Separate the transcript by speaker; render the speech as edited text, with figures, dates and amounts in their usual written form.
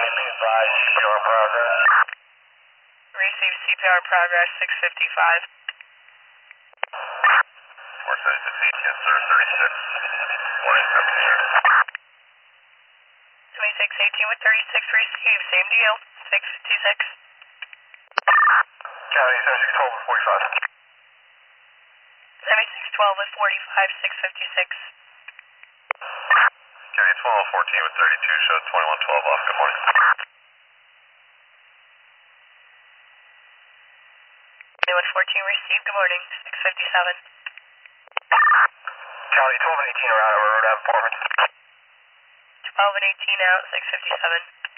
Speaker 1: CPR progress.
Speaker 2: Receive CPR progress 655.
Speaker 1: 476, sir, 36. Morning, happy New Year.
Speaker 2: 2618 with 36 receive, same deal, 656.
Speaker 1: County 7612 with 45.
Speaker 2: 7612 with 45, 656.
Speaker 1: County 1214 with 32, shows 2112 off, good morning.
Speaker 2: With 14 received, good morning, 657.
Speaker 1: County 12 and 18 are out of our road performance.
Speaker 2: 12 and 18 out, 657.